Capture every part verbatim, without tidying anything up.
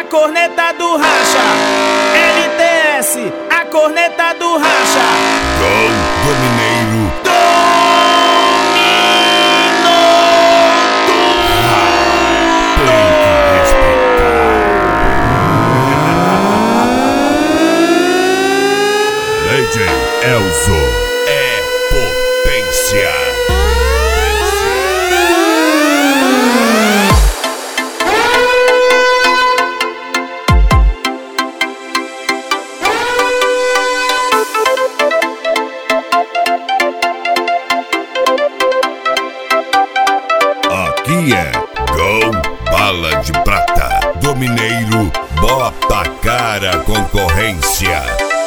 corneta do racha. L T S, a corneta do racha. Gol do Mineiro. Legend Elzo é potência. Aqui é Gol Bala de Prata do Mineiro, bota a cara concorrência.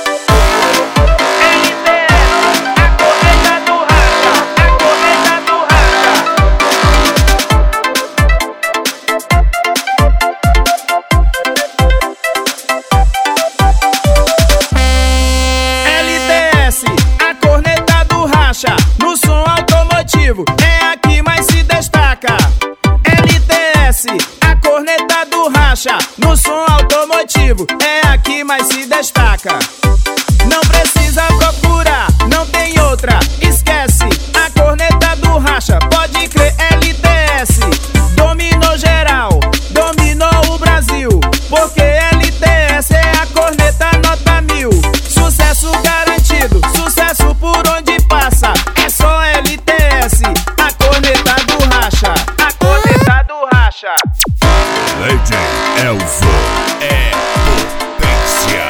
No som automotivo é a que mais se destaca. L T S, a corneta do racha. No som automotivo é a que mais se destaca. Não precisa procurar, não tem outra. Esquece a corneta do racha. Pode crer, L T S dominou geral, dominou o Brasil. Porque L T S é a corneta nota mil. Sucesso garantido, sucesso por onde passa. É só L T S, a corneta do racha. A corneta do racha. Legend Elzo é potência.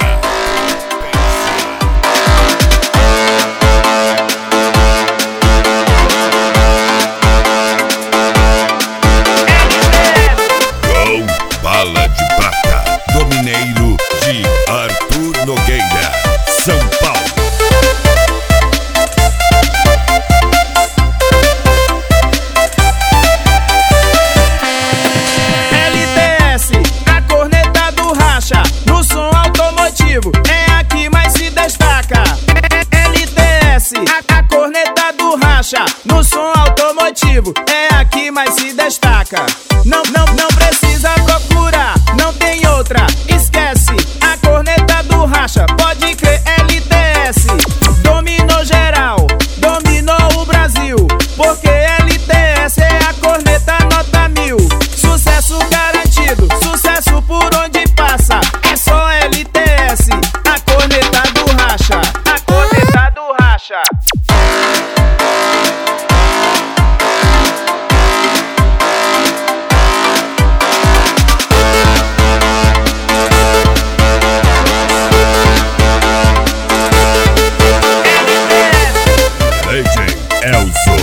Gol Bala de Prata do Mineiro, de Arthur Nogueira, São Paulo. No som automotivo é a que mais se destaca. L T S, a, a corneta do racha. No som automotivo é a que mais se destaca. Não, não, não precisa procurar, não tem outra. Esquece a corneta do racha. Pode crer, L T S dominou geral, dominou o Brasil. Porque L T S é a corneta nota mil. Sucesso garantido, sucesso por onde passa. É só L T S, a corneta do racha. A corneta do racha. Legend Elzo